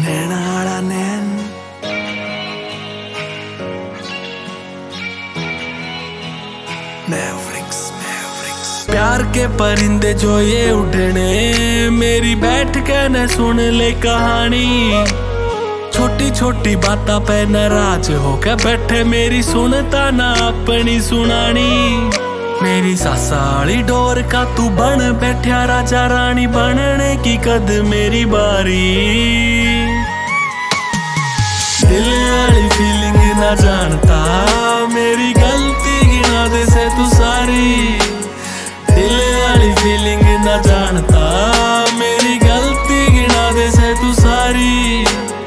नैना आड़ा नैन प्यार के परिंदे जो ये उड़ने, मेरी बैठ के न सुन ले कहानी। छोटी छोटी बातों पे नाराज होके बैठे, मेरी सुनता ना अपनी सुनानी। मेरी सासाली डोर का तू बन बैठा राजा रानी, बनने की कद मेरी बारी। दिल वाली फीलिंग ना जानता, मेरी गलती गिना दे से तू सारी। दिल वाली फीलिंग ना जानता, मेरी गलती गिना दे से तू सारी।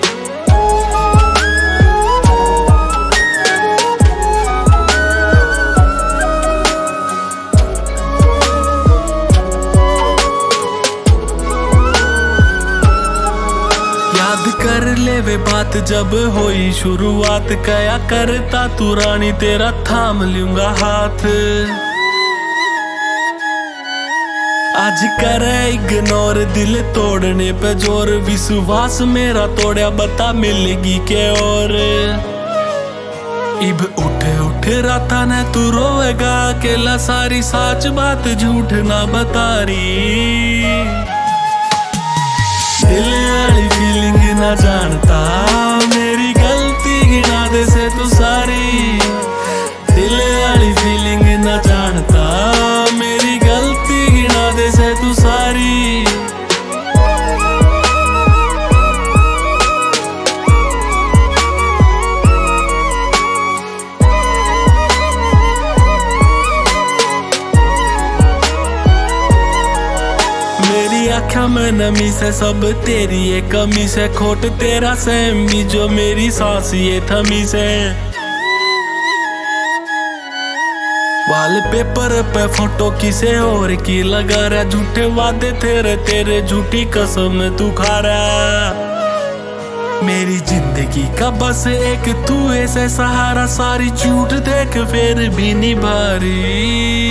याद कर ले वे बात जब होई शुरुआत, कया करता तू रानी तेरा थाम लूंगा हाथ। आज करे इग्नोर दिल तोड़ने पे जोर, विश्वास मेरा तोड़ा बता मिलेगी के और। इब उठे उठे राता ने तू रोएगा अकेला, सारी सच बात झूठ ना बता रही। दिल वाली फीलिंग ना जानता, मेरी गलती गिना दे से तू सारी। दिल वाली फीलिंग ना जानता, मेरी गलती गिना दे से तू सारी। मेरी आँखों में नमी से सब तेरी ये कमी से, खोट तेरा सहमी जो मेरी सांस ये थमी से। वॉलपेपर पे फोटो किसे और की लगा रहा, झूठे वादे तेरे तेरे झूठी कसम तू खा रहा। मेरी जिंदगी का बस एक तू ऐसे सहारा, सारी झूठ देख फिर भी निभा रही।